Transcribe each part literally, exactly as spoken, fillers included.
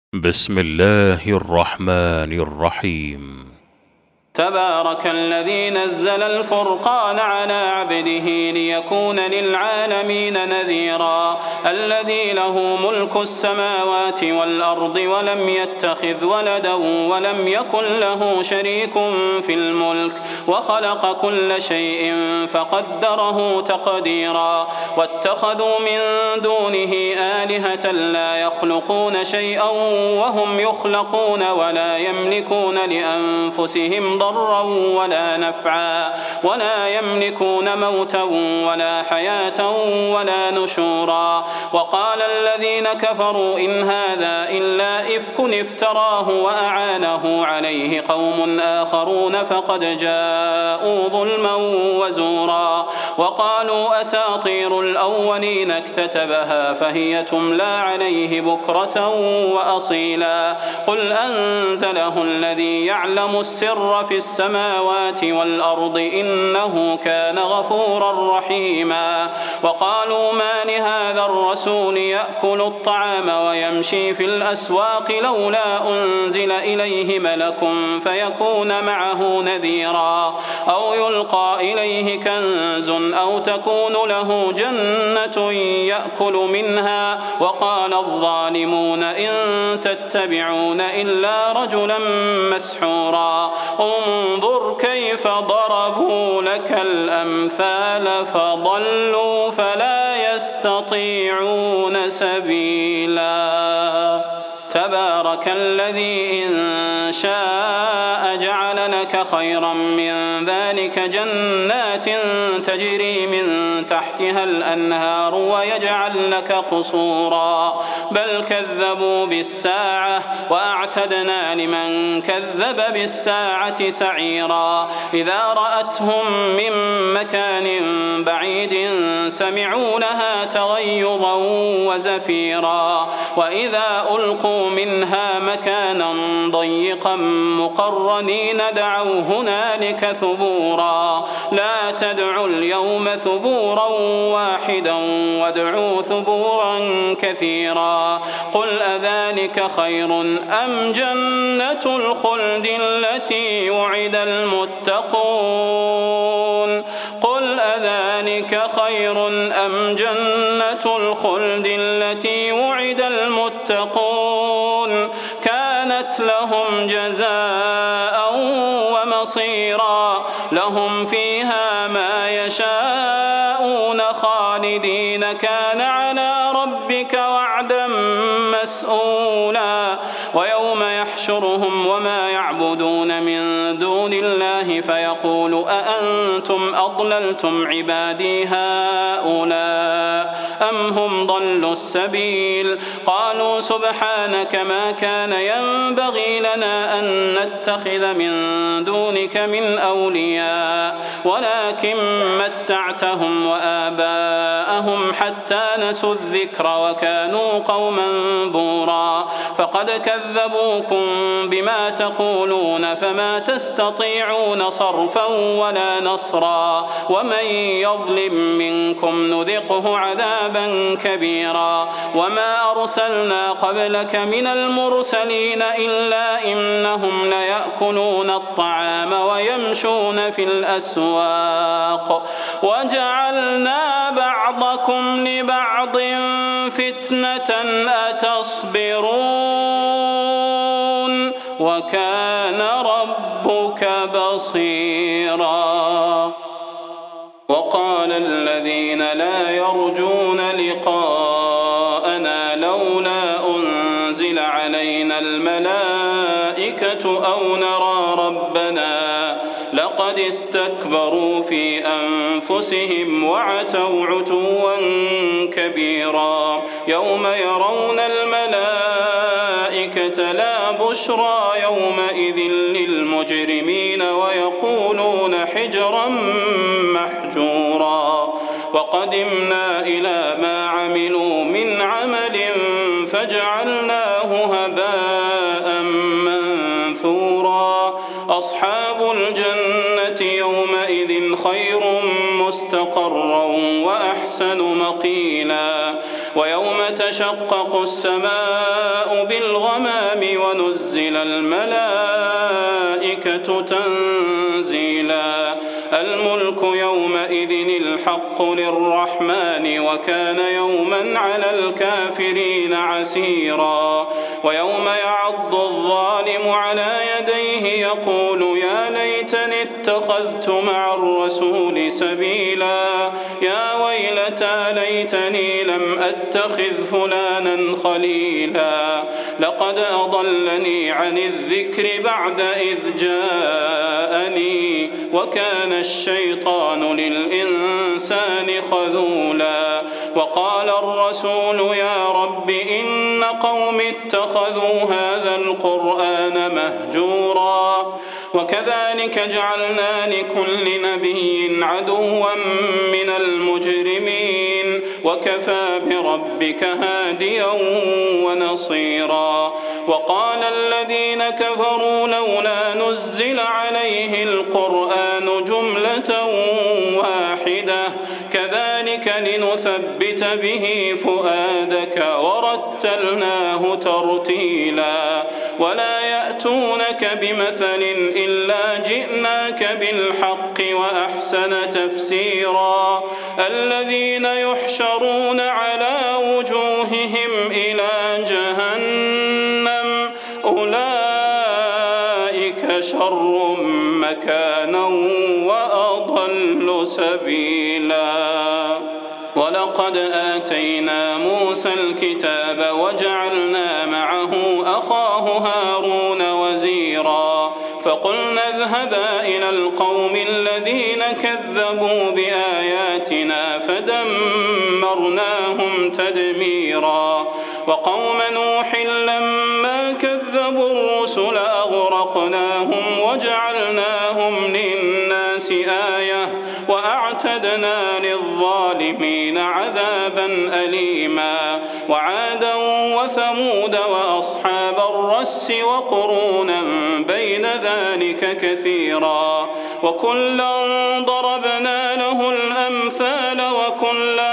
بسم الله الرحمن الرحيم. تبارك الذي نزل الفرقان على عبده ليكون للعالمين نذيرا الذي له ملك السماوات والأرض ولم يتخذ ولدا ولم يكن له شريك في الملك وخلق كل شيء فقدره تقديرا واتخذوا من دونه آلهة لا يخلقون شيئا وهم يخلقون ولا يملكون لأنفسهم ضرا ولا نفعا ولا يملكون موتا ولا حياة ولا نشورا وقال الذين كفروا إن هذا إلا إفك افتراه وأعانه عليه قوم آخرون فقد جاءوا ظلما وزورا وقالوا أساطير الأولين اكتتبها فهي تملى عليه بكرة وأصيلا قل أنزله الذي يعلم السر في السماوات والأرض إنه كان غفورا رحيما وقالوا ما لهذا الرسول يأكل الطعام ويمشي في الأسواق لولا أنزل إليه ملك فيكون معه نذيرا أو يلقى إليه كنز أو تكون له جنة يأكل منها وقال الظالمون إن تتبعون إلا رجلا مسحورا انظر كيف ضربوا لك الأمثال فضلوا فلا يستطيعون سبيلا تبارك الذي إن شاء جعل لك خيرا من ذلك جنات تجري من تحتها الأنهار ويجعل لك قصورا بل كذبوا بالساعة وأعتدنا لمن كذب بالساعة سعيرا إذا رأتهم من مكان بعيد سمعوا لها تغيظا وزفيرا وإذا ألقوا منها مكانا ضيقا مقرنين دعوا هنالك ثبورا لا تدعوا اليوم ثبورا واحدا وادعوا ثبورا كثيرا قل أذلك خير أم جنة الخلد التي وعد المتقون قل أذلك خير أم جنة الخلد التي وعد المتقون كانت لهم جزاء ومصيرا لهم فيها ما يشاءون خالدين كان على ربك وعدا مسئولا ويوم يحشرهم وما يعبدون من دون الله فيقول أأنتم أضللتم عبادي هؤلاء أم هم ضلوا السبيل قالوا سبحانك ما كان ينبغي لنا أن نتخذ من دونك من أولياء ولكن متعتهم وآباءهم حتى نسوا الذكر وكانوا قوما بورا فقد كذبوكم بما تقولون فما تستطيعون صرفا ولا نصرا ومن يظلم منكم نذقه عذابا كبيرا وما أرسلنا قبلك من المرسلين إلا إنهم ليأكلون الطعام ويمشون في الأسواق وجعلنا بعضكم لبعض فتنة أتصبرون وكان ربك بصيرا وقال الذين لا يرجون لقاءنا لولا أنزل علينا الملائكة أو نرى ربنا لقد استكبروا في أنفسهم وعتوا عتوا كبيرا يوم يرون الملائكة لا بشرى يومئذ للمجرمين ويقولون حجرا محجورا وقدمنا إلى ما عملوا من عمل فجعلناه هباء منثورا أصحاب الجنة يومئذ خير مستقرا وأحسن مقيلا ويوم تشقق السماء بالغمام ونزل الملائكة تنزيلا الملك يومئذ الحق للرحمن وكان يوما على الكافرين عسيرا ويوم يعض الظالم على يديه يقول يا ليتني اتخذت مع الرسول سبيلا يا ويلتى ليتني لم أتخذ فلانا خليلا لقد أضلني عن الذكر بعد إذ جاءني وكان الشيطان للإنسان خذولا وقال الرسول يا رب إن قوم اتخذوا هذا القرآن مهجورا وكذلك جعلنا لكل نبي عدوا من المجرمين وكفى بربك هاديا ونصيرا وقال الذين كفروا لولا نزل عليه القرآن جملة واحدة كذلك لنثبت به فؤادك ورتلناه ترتيلا ولا يأتونك بمثل إلا جئناك بالحق وأحسن تفسيرا الذين يحشرون على وجوههم إلى جهنم أولئك شر مكانا وأضل سبيلا ولقد آتينا موسى الكتاب وجعلنا معه أخاه هارون وزيرا فقلنا اذهبا إلى القوم الذين كذبوا بآياتنا فدمرناهم تدميرا وقوم نوح لما كذبوا الرسل أغرقناهم وجعلناهم للناس آية وأعتدنا للظالمين عذابا أليما وعادا وثمود وأصحاب الرس وقرونا بين ذلك كثيرا وكلا ضربنا له الأمثال وكلا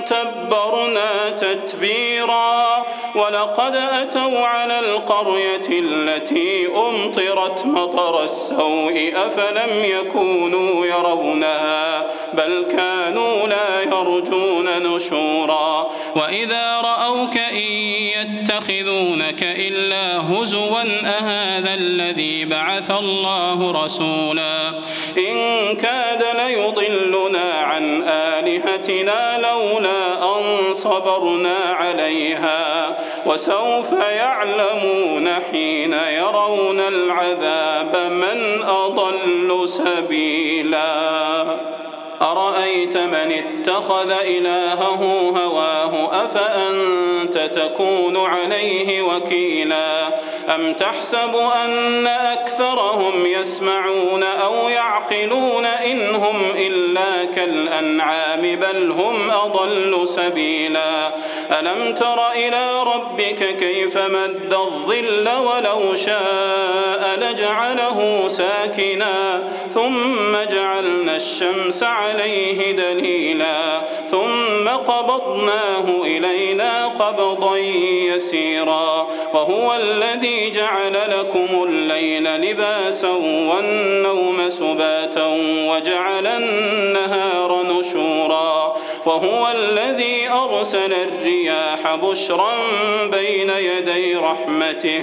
تبرنا تتبيرا ولقد أتوا على القرية التي أمطرت مطر السوء أفلم يكونوا يرونها بل كانوا لا يرجون نشورا وإذا رأوك إن يتخذونك إلا هزوا أهذا الذي بعث الله رسولا إن كاد ليضلنا عن آلهتنا لولا أن صبرنا عليها وسوف يعلمون حين يرون العذاب من أضل سبيلا أرأيت من اتخذ إلهه هواه أفأنت تكون عليه وكيلا أم تحسب أن أكثرهم يسمعون أو يعقلون إن هم إلا كالأنعام بل هم أضل سبيلا ألم تر إلى ربك كيف مد الظل ولو شاء لجعله ساكنا ثم جعلنا الشمس عليه دليلا ثم قبضناه إلينا قبضا يسيرا وهو الذي جعل لكم الليل لباسا والنوم سباتا وجعل النهار نشورا وهو الذي أرسل الرياح بشرا بين يدي رحمته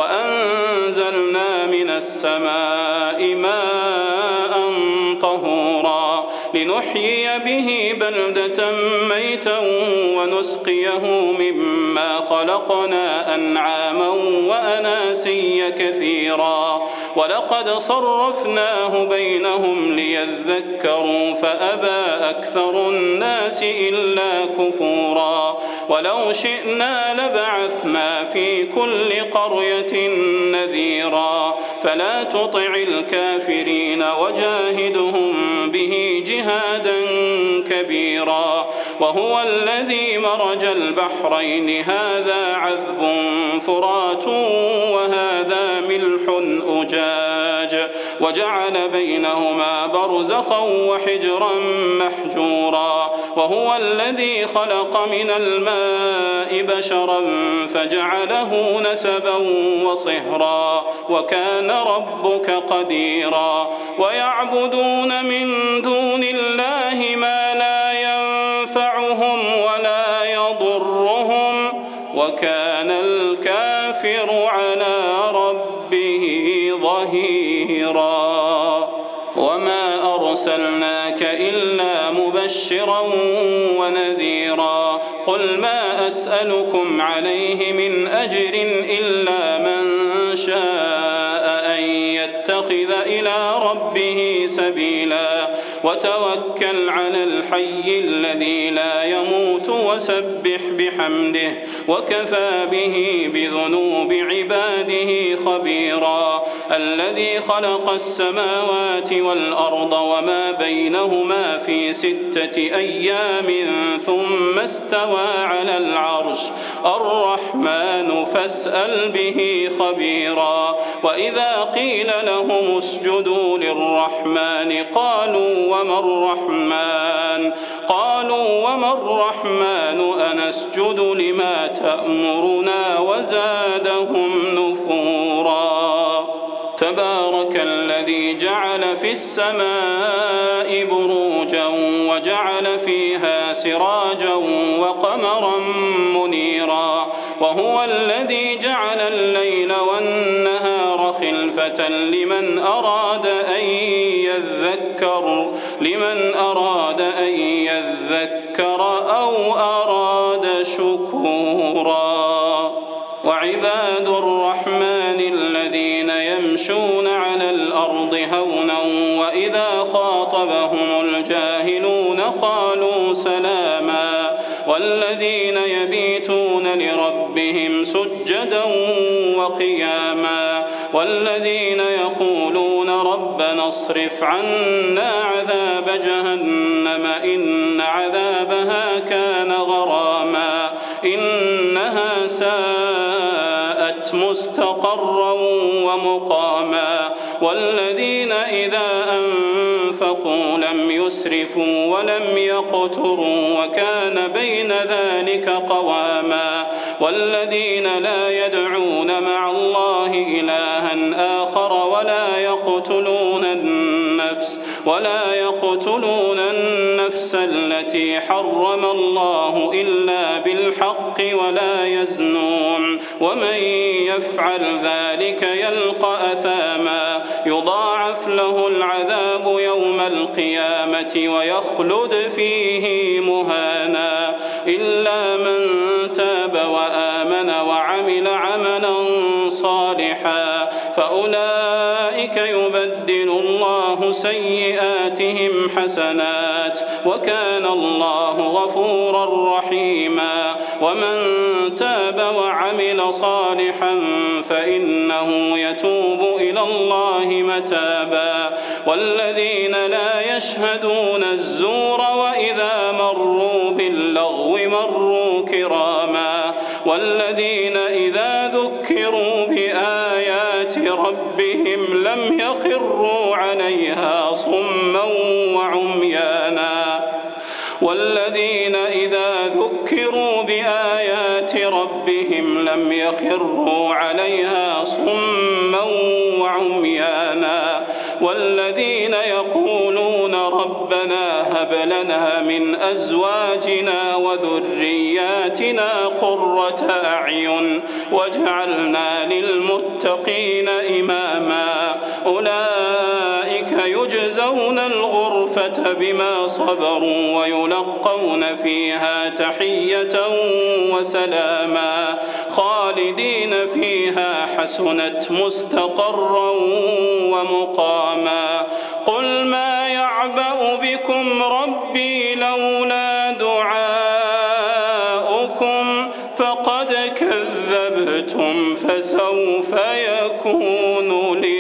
وأنزلنا من السماء ماء طهورا لنحيي به بلدة ميتا ونسقيه مما خلقنا أنعاما وأناسيا كثيرا ولقد صرفناه بينهم ليذكروا فأبى أكثر الناس إلا كفورا ولو شئنا لبعثنا في كل قرية نذيرا فلا تطع الكافرين وجاهدهم به جهادا كبيرا وهو الذي مرج البحرين هذا عذب فرات وهذا ملح أجاج وجعل بينهما برزخا وحجرا محجورا وهو الذي خلق من الماء بشرا فجعله نسبا وصهرا وكان ربك قديرا ويعبدون من دون الله ما لا ينفعهم ولا يضرهم وكان الكافر على ربه ظهيرا وما أرسلناك إلا مبشرا ونذيرا قل ما أسألكم عليه من أجر إلا من شاء أن يتخذ إلى ربه سبيلا وتوكل على الحي الذي لا يموت وسبح بحمده وكفى به بذنوب عباده خبيرا الذي خلق السماوات والأرض وما بينهما في ستة أيام ثم استوى على العرش الرحمن فاسأل به خبيرا وإذا قيل لهم اسجدوا للرحمن قالوا وما الرحمن قالوا وما الرحمن أنسجد لما تأمرنا وزادهم نفورا تبارك الذي جعل في السماء بروجا وجعل فيها سراجا وقمرا منيرا وهو الذي جعل الليل والنهار خلفة لمن أراد أن يذكر لمن أراد أن يذكر أو أراد شكورا وعباد الرحمن الذين يمشون على الأرض هونا وإذا خاطبهم الجاهلون قالوا سلاما والذين يبيتون لربهم سجدا وقياما والذين يقولون ربنا اصرف عنا عذاب جهنم إن عذابها كان غراما إنها ساءت مستقرا ومقاما والذين إذا أنفقوا لم يسرفوا ولم يقتروا وكان بين ذلك قواما والذين لا يدعون مع الله إلها آخر ولا يقتلون النفس ولا يقتلون النفس التي حرم الله إلا بالحق ولا يزنون ومن يفعل ذلك يلقى أثاما يضاعف له العذاب يوم القيامة ويخلد فيه مهانا إلا من تاب وآمن وعمل عملا صالحا فأولئك يبدل الله سيئاتهم حسنات وكان الله غفورا رحيما ومن تاب وعمل صالحا فإنه يتوب إلى الله متابا والذين لا يشهدون الزور وإذا مروا باللغو مروا كراما والذين إذا ذكروا بآيات ربهم لم يخروا عليها صما وعميانا والذين إذا ذكروا بآيات ربهم لم يخروا عليها صما وعميانا والذين يقولون ربنا هب لنا من أزواجنا وذرياتنا قرة أعين واجعلنا للمتقين إماما أولئك يجزون الغرفة بما صبروا ويلقون فيها تحية وسلاما خالدين فيها حسنت مستقرا ومقاما قل ما يعبأ بكم ربي لولا دعاؤكم فقد كذبتم فسوف يكون لي